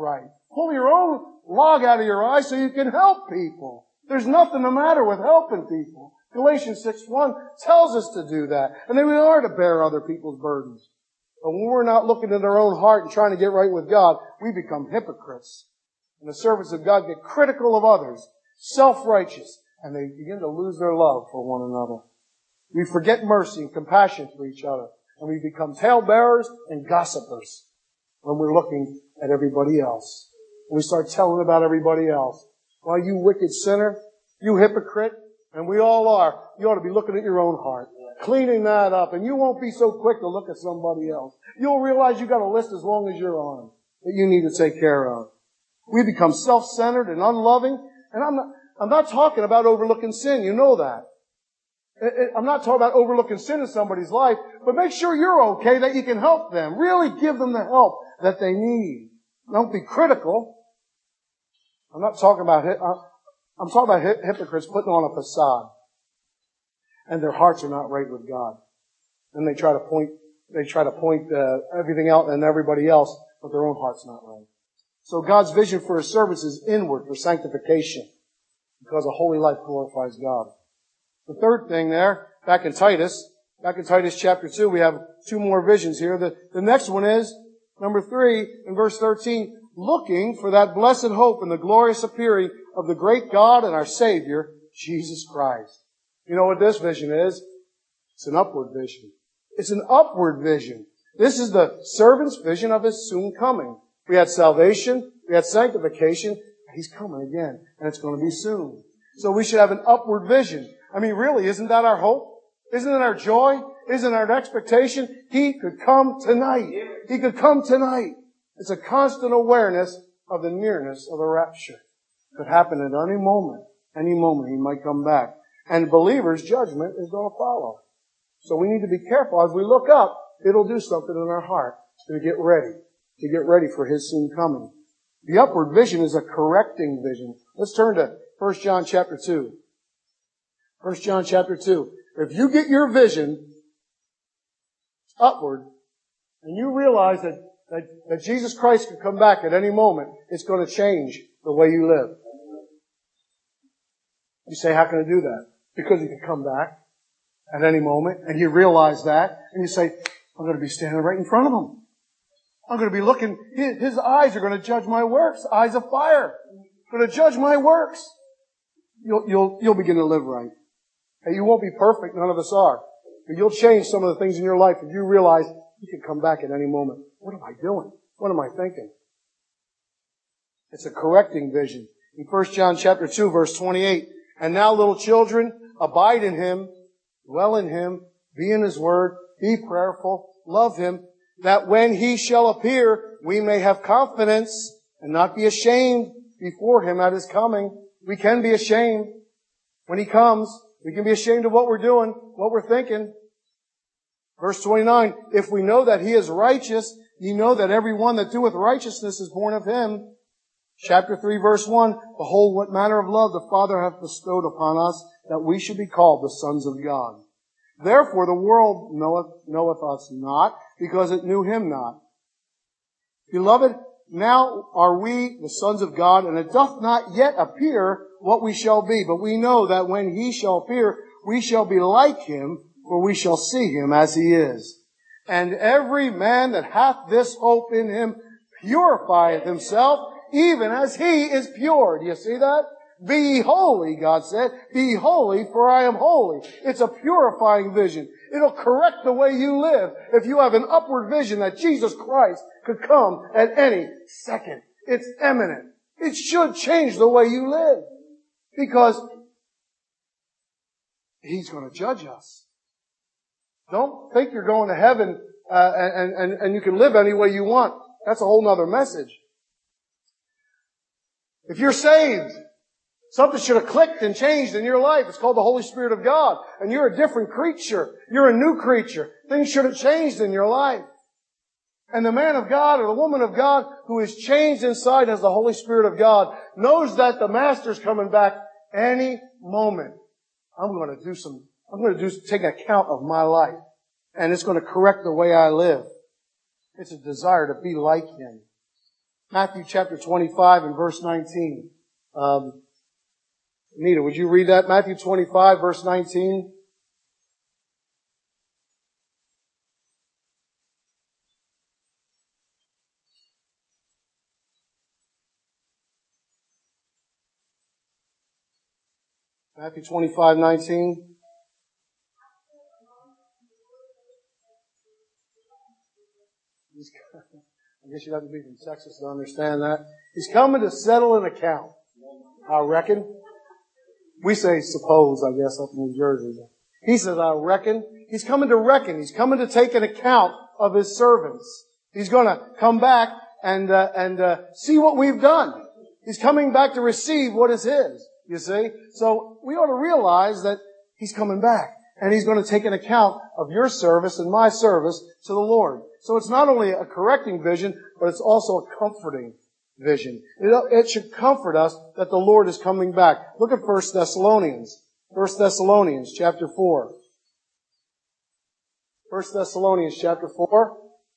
Pull your own log out of your eye so you can help people. There's nothing the matter with helping people. Galatians six one tells us to do that. And then we are to bear other people's burdens. But when we're not looking at our own heart and trying to get right with God, we become hypocrites. And the servants of God get critical of others, self-righteous, and they begin to lose their love for one another. We forget mercy and compassion for each other, and we become talebearers and gossipers when we're looking at everybody else. And we start telling about everybody else. Why, you wicked sinner, you hypocrite, and we all are, you ought to be looking at your own heart, cleaning that up, and you won't be so quick to look at somebody else. You'll realize you've got a list as long as your arm that you need to take care of. We become self-centered and unloving, and I'm not, I'm not talking about overlooking sin, you know that. I'm not talking about overlooking sin in somebody's life, but make sure you're okay, that you can help them. Really give them the help that they need. Don't be critical. I'm not talking about, I'm talking about hypocrites putting on a facade. And their hearts are not right with God. And they try to point, they try to point uh, everything out and everybody else, but their own heart's not right. So God's vision for His service is inward for sanctification, because a holy life glorifies God. The third thing there, back in Titus, back in Titus chapter two, we have two more visions here. The, the next one is, number three, in verse thirteen, looking for that blessed hope and the glorious appearing of the great God and our Savior, Jesus Christ. You know what this vision is? It's an upward vision. It's an upward vision. This is the servant's vision of His soon coming. We had salvation, we had sanctification, He's coming again, and it's going to be soon. So we should have an upward vision. I mean, really, isn't that our hope? Isn't it our joy? Isn't it our expectation? He could come tonight. He could come tonight. It's a constant awareness of the nearness of the rapture. It could happen at any moment. Any moment He might come back. And believers' judgment is going to follow. So we need to be careful. As we look up, it'll do something in our heart to get ready. To get ready for His soon coming. The upward vision is a correcting vision. Let's turn to First John chapter two. First John chapter two. If you get your vision upward, and you realize that, that, that Jesus Christ could come back at any moment, it's going to change the way you live. You say, how can I do that? Because He could come back at any moment, and you realize that, and you say, I'm going to be standing right in front of Him. I'm going to be looking, His, his eyes are going to judge my works, eyes of fire. Going to judge my works. You'll, you'll, you'll begin to live right. And you won't be perfect, none of us are. But you'll change some of the things in your life if you realize He can come back at any moment. What am I doing? What am I thinking? It's a correcting vision. In First John chapter two, verse twenty-eight, and now, little children, abide in Him, dwell in Him, be in His Word, be prayerful, love Him, that when He shall appear, we may have confidence and not be ashamed before Him at His coming. We can be ashamed when He comes. We can be ashamed of what we're doing, what we're thinking. Verse twenty-nine, if we know that He is righteous, ye know that every one that doeth righteousness is born of Him. Chapter three, verse one, behold, what manner of love the Father hath bestowed upon us, that we should be called the sons of God. Therefore the world knoweth, knoweth us not, because it knew Him not. Beloved, now are we the sons of God, and it doth not yet appear what we shall be. But we know that when He shall appear, we shall be like Him, for we shall see Him as He is. And every man that hath this hope in Him purifieth himself, even as He is pure. Do you see that? Be ye holy, God said. Be ye holy, for I am holy. It's a purifying vision. It'll correct the way you live if you have an upward vision that Jesus Christ could come at any second. It's imminent. It should change the way you live, because He's going to judge us. Don't think you're going to heaven uh, and, and, and you can live any way you want. That's a whole nother message. If you're saved, something should have clicked and changed in your life. It's called the Holy Spirit of God. And you're a different creature. You're a new creature. Things should have changed in your life. And the man of God or the woman of God who is changed inside as the Holy Spirit of God knows that the Master's coming back any moment. I'm going to do some, I'm going to do, take account of my life. And it's going to correct the way I live. It's a desire to be like Him. Matthew chapter twenty-five and verse nineteen. Um, Anita, would you read that? Matthew twenty-five, verse nineteen. Matthew twenty-five, nineteen. I guess you'd have to be from Texas to understand that. He's coming to settle an account, I reckon. We say suppose, I guess, up in New Jersey. He says, I reckon. He's coming to reckon. He's coming to take an account of His servants. He's going to come back and uh, and uh, see what we've done. He's coming back to receive what is His, you see. So we ought to realize that He's coming back. And He's going to take an account of your service and my service to the Lord. So it's not only a correcting vision, but it's also a comforting vision. It, it should comfort us that the Lord is coming back. Look at First Thessalonians. First Thessalonians chapter four. First Thessalonians chapter four.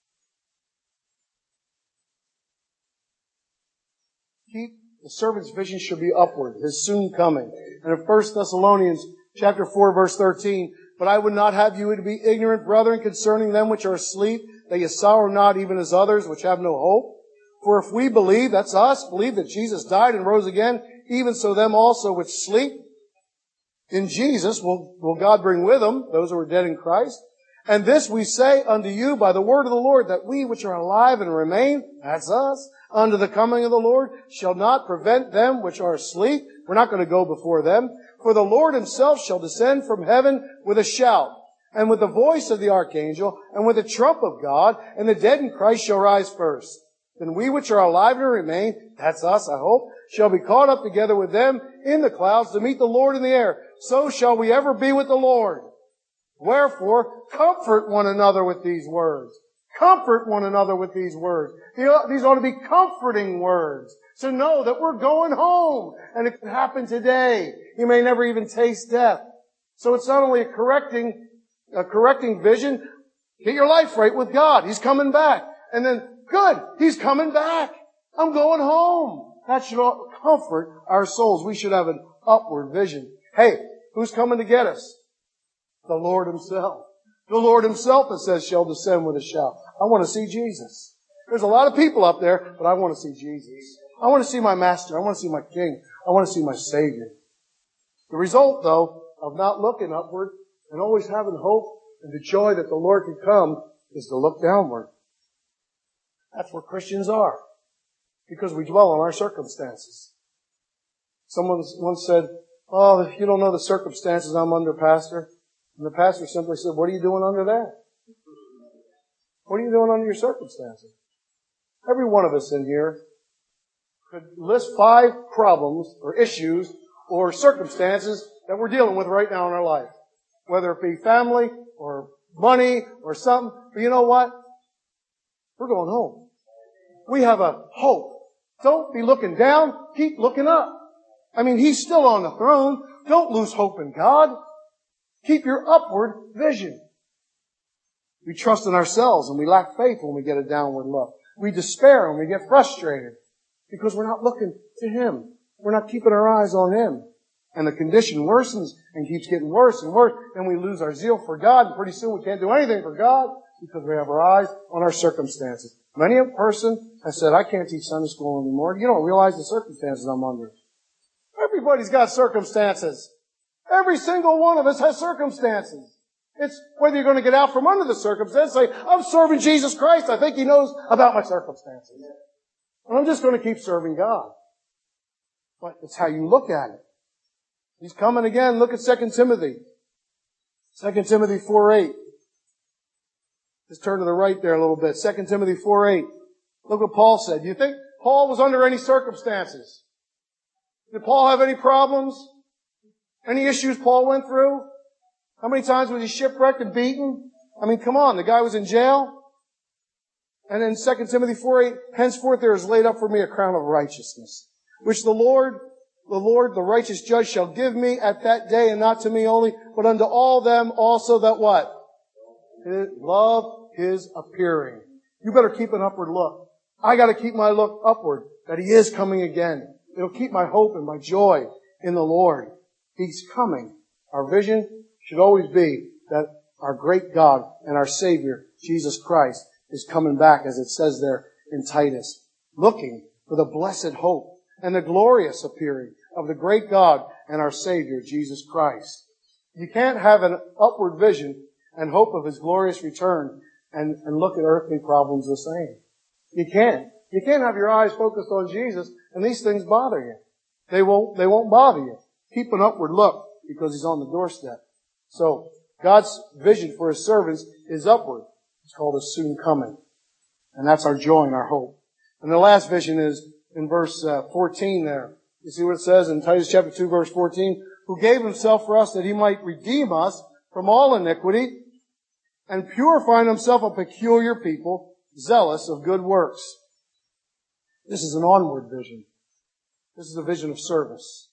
Keep the servant's vision should be upward, His soon coming. And in First Thessalonians chapter four, verse thirteen, but I would not have you to be ignorant, brethren, concerning them which are asleep, that ye sorrow not even as others which have no hope. For if we believe, that's us, believe that Jesus died and rose again, even so them also which sleep in Jesus will, will God bring with Him, those who are dead in Christ. And this we say unto you by the word of the Lord, that we which are alive and remain, that's us, unto the coming of the Lord, shall not prevent them which are asleep. We're not going to go before them. For the Lord Himself shall descend from heaven with a shout, and with the voice of the archangel, and with the trump of God, and the dead in Christ shall rise first. Then we which are alive and remain, that's us, I hope, shall be caught up together with them in the clouds to meet the Lord in the air. So shall we ever be with the Lord. Wherefore, comfort one another with these words. Comfort one another with these words. These ought to be comforting words. To know that we're going home. And it could happen today. You may never even taste death. So it's not only a correcting, a correcting vision. Get your life right with God. He's coming back. And then, good, He's coming back. I'm going home. That should comfort our souls. We should have an upward vision. Hey, who's coming to get us? The Lord Himself. The Lord Himself, it says, shall descend with a shout. I want to see Jesus. There's a lot of people up there, but I want to see Jesus. I want to see my Master. I want to see my King. I want to see my Savior. The result, though, of not looking upward and always having hope and the joy that the Lord can come is to look downward. That's where Christians are. Because we dwell on our circumstances. Someone once said, oh, you don't know the circumstances I'm under, Pastor. And the pastor simply said, what are you doing under that? What are you doing under your circumstances? Every one of us in here could list five problems or issues or circumstances that we're dealing with right now in our life. Whether it be family or money or something. But you know what? We're going home. We have a hope. Don't be looking down. Keep looking up. I mean, He's still on the throne. Don't lose hope in God. Keep your upward vision. We trust in ourselves and we lack faith when we get a downward look. We despair when we get frustrated because we're not looking to Him. We're not keeping our eyes on Him. And the condition worsens and keeps getting worse and worse. And we lose our zeal for God. And pretty soon we can't do anything for God because we have our eyes on our circumstances. Many a person has said, I can't teach Sunday school anymore. You don't realize the circumstances I'm under. Everybody's got circumstances. Every single one of us has circumstances. It's whether you're going to get out from under the circumstances, say, I'm serving Jesus Christ. I think He knows about my circumstances. And I'm just going to keep serving God. But it's how you look at it. He's coming again. Look at Second Timothy. Second Timothy four eight. Just turn to the right there a little bit. Second Timothy four eight. Look what Paul said. Do you think Paul was under any circumstances? Did Paul have any problems? Any issues Paul went through? How many times was he shipwrecked and beaten? I mean, come on, the guy was in jail. And in Second Timothy four eight, henceforth there is laid up for me a crown of righteousness, which the Lord, the Lord, the righteous judge shall give me at that day, and not to me only, but unto all them also that what? Love His appearing. You better keep an upward look. I got to keep my look upward, that He is coming again. It'll keep my hope and my joy in the Lord. He's coming. Our vision should always be that our great God and our Savior, Jesus Christ, is coming back, as it says there in Titus, looking for the blessed hope and the glorious appearing of the great God and our Savior, Jesus Christ. You can't have an upward vision and hope of His glorious return and, and look at earthly problems the same. You can't. You can't have your eyes focused on Jesus and these things bother you. They won't, they won't bother you. Keep an upward look because He's on the doorstep. So, God's vision for His servants is upward. It's called a soon coming. And that's our joy and our hope. And the last vision is in verse uh, fourteen there. You see what it says in Titus chapter two, verse fourteen? Who gave Himself for us that He might redeem us from all iniquity and purify Himself a peculiar people, zealous of good works. This is an onward vision. This is a vision of service.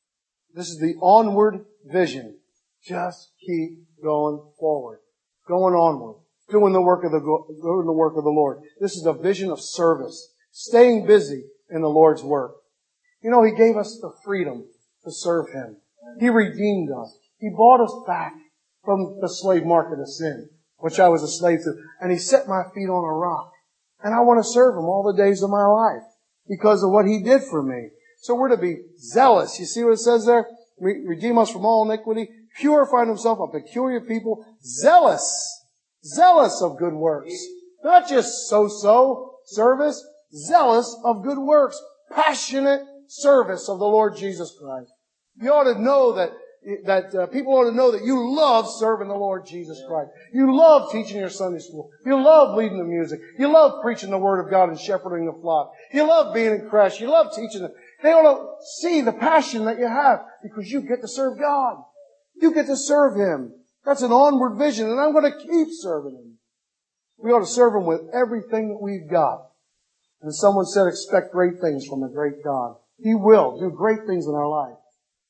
This is the onward vision. Just keep going forward. Going onward. Doing the work of the, doing the work of the Lord. This is a vision of service. Staying busy in the Lord's work. You know, He gave us the freedom to serve Him. He redeemed us. He bought us back from the slave market of sin, which I was a slave to. And He set my feet on a rock. And I want to serve Him all the days of my life because of what He did for me. So we're to be zealous. You see what it says there? Re- redeem us from all iniquity. Purify Himself a peculiar people. Zealous. Zealous of good works. Not just so-so service. Zealous of good works. Passionate service of the Lord Jesus Christ. You ought to know that that uh, people ought to know that you love serving the Lord Jesus Christ. You love teaching your Sunday school. You love leading the music. You love preaching the Word of God and shepherding the flock. You love being in creche. You love teaching them. They ought to see the passion that you have because you get to serve God. You get to serve Him. That's an onward vision, and I'm going to keep serving Him. We ought to serve Him with everything that we've got. And someone said, expect great things from a great God. He will do great things in our life.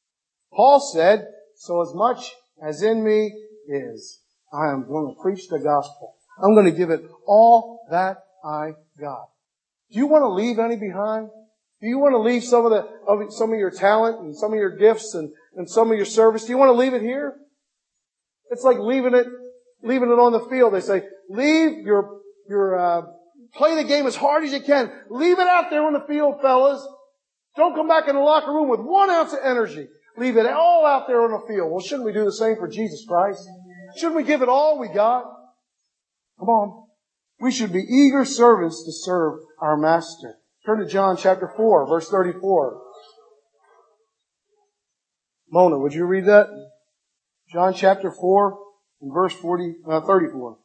Paul said, so as much as in me is, I am going to preach the gospel. I'm going to give it all that I got. Do you want to leave any behind? Do you want to leave some of the, of some of your talent and some of your gifts and, and some of your service? Do you want to leave it here? It's like leaving it, leaving it on the field. They say, leave your, your, uh, play the game as hard as you can. Leave it out there on the field, fellas. Don't come back in the locker room with one ounce of energy. Leave it all out there on the field. Well, shouldn't we do the same for Jesus Christ? Shouldn't we give it all we got? Come on. We should be eager servants to serve our Master. Turn to John chapter four, verse thirty-four. Mona, would you read that? John chapter four, and verse forty, uh, thirty-four.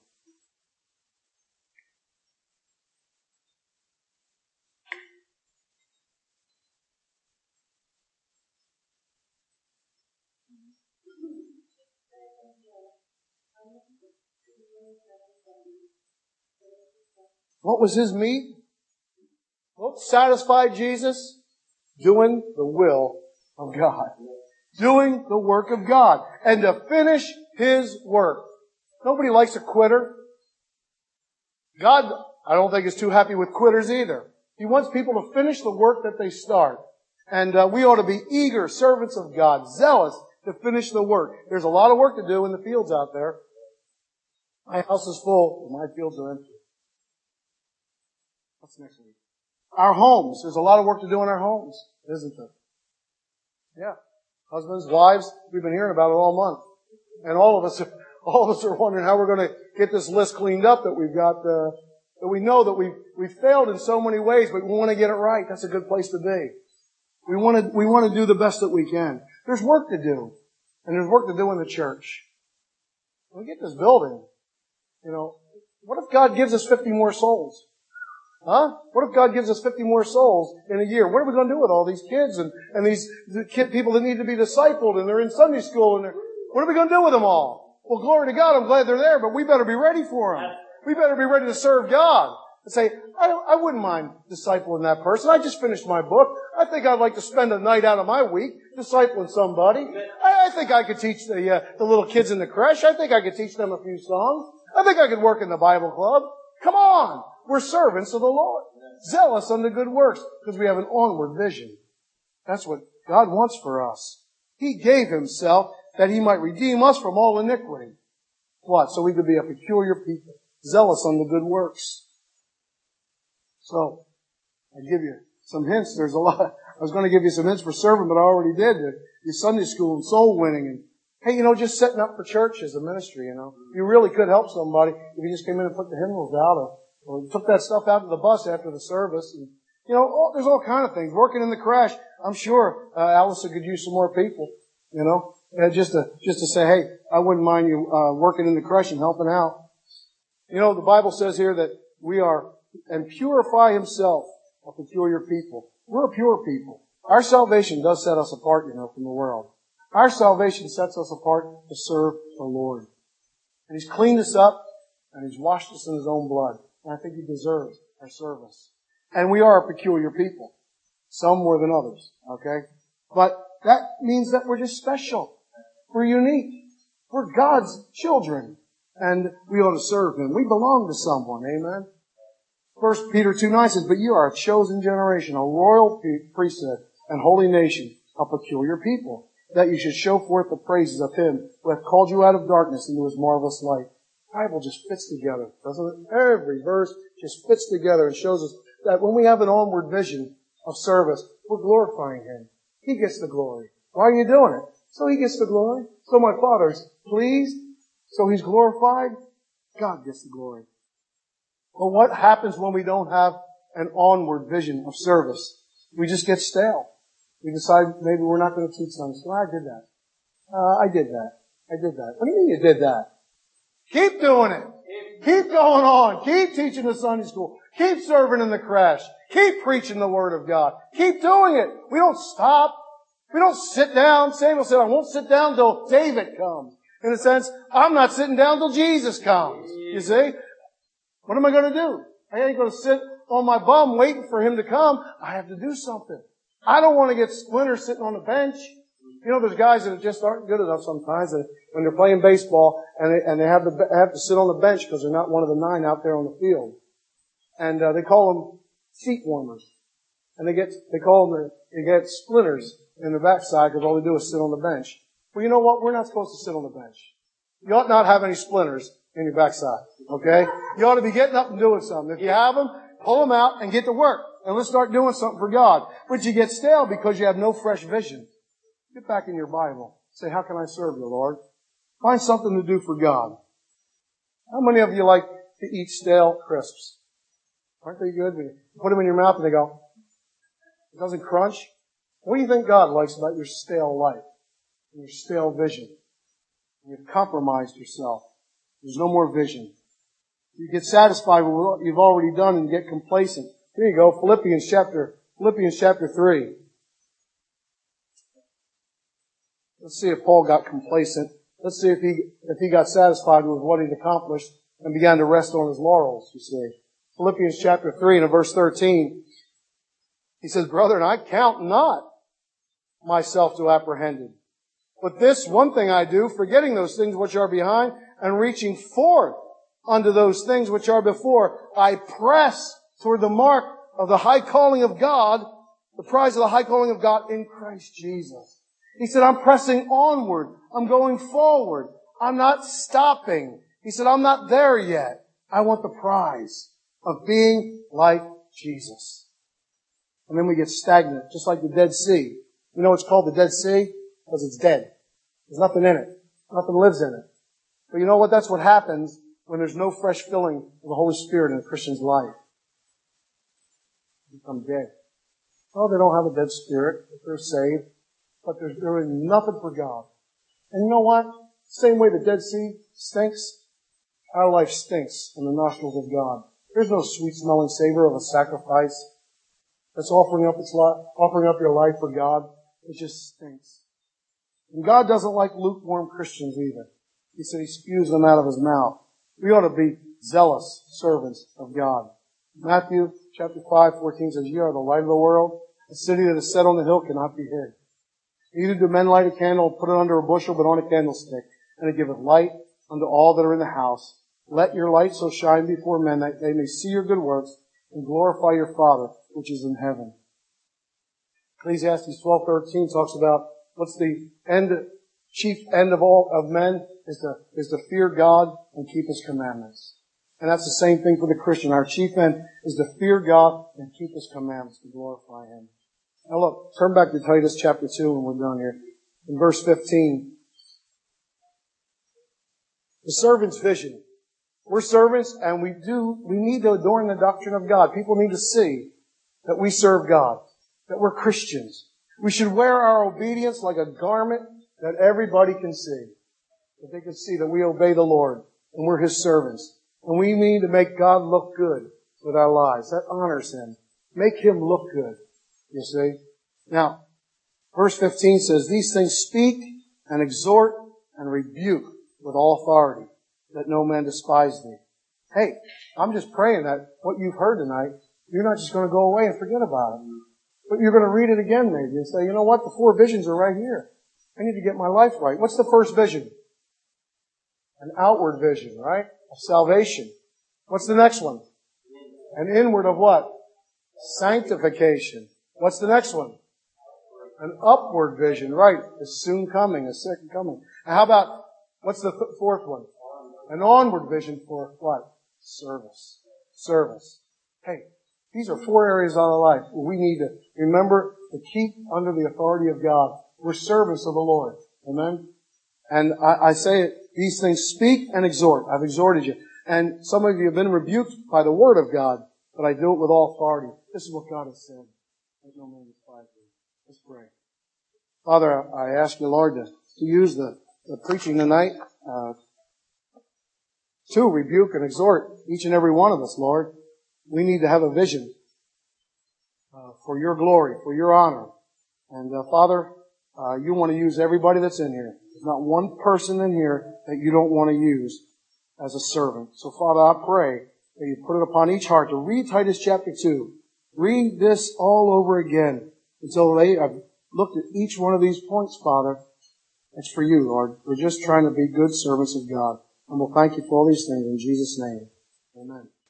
What was His meat? What satisfied Jesus? Doing the will of God. Doing the work of God. And to finish His work. Nobody likes a quitter. God, I don't think, is too happy with quitters either. He wants people to finish the work that they start. And uh, we ought to be eager servants of God. Zealous to finish the work. There's a lot of work to do in the fields out there. My house is full. My fields are empty. What's next week? Our homes. There's a lot of work to do in our homes, isn't there? Yeah. Husbands, wives, we've been hearing about it all month. And all of us, all of us are wondering how we're going to get this list cleaned up that we've got, uh, that we know that we've, we've failed in so many ways, but we want to get it right. That's a good place to be. We want to, we want to do the best that we can. There's work to do. And there's work to do in the church. When we get this building, you know, what if God gives us fifty more souls? Huh? What if God gives us fifty more souls in a year? What are we going to do with all these kids and, and these the kid, people that need to be discipled and they're in Sunday school and they're, what are we going to do with them all? Well, glory to God, I'm glad they're there, but we better be ready for them. We better be ready to serve God. And say, I, don't, I wouldn't mind discipling that person. I just finished my book. I think I'd like to spend a night out of my week discipling somebody. I, I think I could teach the, uh, the little kids in the creche. I think I could teach them a few songs. I think I could work in the Bible club. Come on. We're servants of the Lord. zealous unto good works, because we have an onward vision. That's what God wants for us. He gave Himself that He might redeem us from all iniquity. What? So we could be a peculiar people, zealous unto good works. So, I give you some hints. There's a lot. I was going to give you some hints for serving, but I already did. Your Sunday school and soul winning. And hey, you know, just setting up for church as a ministry, you know. You really could help somebody if you just came in and put the hymnals out or, or took that stuff out to the bus after the service. And, you know, all, there's all kind of things. Working in the crash, I'm sure uh, Allison could use some more people, you know. Uh, just to just to say, hey, I wouldn't mind you uh, working in the crash and helping out. You know, the Bible says here that we are, and purify Himself, a peculiar people. We're a pure people. Our salvation does set us apart, you know, from the world. Our salvation sets us apart to serve the Lord. And He's cleaned us up, and He's washed us in His own blood. And I think He deserves our service. And we are a peculiar people. Some more than others, okay? But that means that we're just special. We're unique. We're God's children. And we ought to serve Him. We belong to someone, amen? First Peter two nine says, but you are a chosen generation, a royal priesthood, and holy nation, a peculiar people, that you should show forth the praises of Him who hath called you out of darkness into His marvelous light. The Bible just fits together, doesn't it? Every verse just fits together and shows us that when we have an onward vision of service, we're glorifying Him. He gets the glory. Why are you doing it? So He gets the glory. So my Father's pleased. So He's glorified. God gets the glory. But what happens when we don't have an onward vision of service? We just get stale. We decide maybe we're not going to teach Sunday school. I did that. Uh, I did that. I did that. What do you mean you did that? Keep doing it. Keep going on. Keep teaching the Sunday school. Keep serving in the crash. Keep preaching the Word of God. Keep doing it. We don't stop. We don't sit down. Samuel said, I won't sit down till David comes. In a sense, I'm not sitting down till Jesus comes. You see? What am I going to do? I ain't going to sit on my bum waiting for Him to come. I have to do something. I don't want to get splinters sitting on the bench. You know, there's guys that just aren't good enough sometimes that when they're playing baseball and they, and they have, to, have to sit on the bench because they're not one of the nine out there on the field. And uh, they call them seat warmers. And they get, they call them, they get splinters in their backside because all they do is sit on the bench. Well, you know what? We're not supposed to sit on the bench. You ought not have any splinters in your backside. Okay? You ought to be getting up and doing something. If you have them, pull them out and get to work. And let's start doing something for God. But you get stale because you have no fresh vision. Get back in your Bible. Say, how can I serve you, Lord? Find something to do for God. How many of you like to eat stale crisps? Aren't they good? You put them in your mouth and they go, it doesn't crunch. What do you think God likes about your stale life and your stale vision? You've compromised yourself. There's no more vision. You get satisfied with what you've already done and get complacent. Here you go, Philippians chapter, Philippians chapter three. Let's see if Paul got complacent. Let's see if he, if he got satisfied with what he'd accomplished and began to rest on his laurels, you see. Philippians chapter three and verse thirteen. He says, brethren, I count not myself to apprehended. But this one thing I do, forgetting those things which are behind and reaching forth unto those things which are before, I press toward the mark of the high calling of God, the prize of the high calling of God in Christ Jesus. He said, I'm pressing onward. I'm going forward. I'm not stopping. He said, I'm not there yet. I want the prize of being like Jesus. And then we get stagnant, just like the Dead Sea. You know it's called the Dead Sea? Because it's dead. There's nothing in it. Nothing lives in it. But you know what? That's what happens when there's no fresh filling of the Holy Spirit in a Christian's life. They become dead. Oh, they don't have a dead spirit if they're saved, but there's really nothing for God. And you know what? Same way the Dead Sea stinks, our life stinks in the nostrils of God. There's no sweet-smelling savor of a sacrifice that's offering up its life, offering up your life for God. It just stinks. And God doesn't like lukewarm Christians either. He said He spews them out of His mouth. We ought to be zealous servants of God. Matthew chapter five, fourteen says, "Ye are the light of the world. A city that is set on the hill cannot be hid. Neither do men light a candle and put it under a bushel, but on a candlestick, and it giveth light unto all that are in the house. Let your light so shine before men that they may see your good works and glorify your Father which is in heaven. Ecclesiastes twelve thirteen talks about what's the end, chief end of all of men is to, is to fear God and keep His commandments. And that's the same thing for the Christian. Our chief end is to fear God and keep His commandments, to glorify Him. Now look, turn back to Titus chapter two and we're done here. In verse fifteen. The servant's vision. We're servants and we do, we need to adorn the doctrine of God. People need to see that we serve God, that we're Christians. We should wear our obedience like a garment that everybody can see. That they can see that we obey the Lord and we're His servants. And we need to make God look good with our lives. That honors Him. Make Him look good, you see. Now, verse fifteen says, these things speak and exhort and rebuke with all authority, that no man despise thee. Hey, I'm just praying that what you've heard tonight, you're not just going to go away and forget about it. But you're going to read it again maybe and say, you know what, the four visions are right here. I need to get my life right. What's the first vision? An outward vision, right? Of salvation. What's the next one? An inward of what? Sanctification. What's the next one? An upward vision, right? A soon coming, a second coming. And how about, what's the th- fourth one? An onward vision for what? Service. Service. Hey, these are four areas of our life where we need to remember to keep under the authority of God. We're servants of the Lord. Amen? And I, I say it, these things speak and exhort. I've exhorted you. And some of you have been rebuked by the Word of God, but I do it with all authority. This is what God has said. Let no man despise me. Let's pray. Father, I ask you, Lord, to, to use the, the preaching tonight uh, to rebuke and exhort each and every one of us, Lord. We need to have a vision uh, for your glory, for your honor. And uh, Father, uh, you want to use everybody that's in here. There's not one person in here that you don't want to use as a servant. So Father, I pray that you put it upon each heart to read Titus chapter two. Read this all over again until they have looked at each one of these points, Father. It's for you, Lord. We're just trying to be good servants of God. And we'll thank you for all these things in Jesus' name. Amen.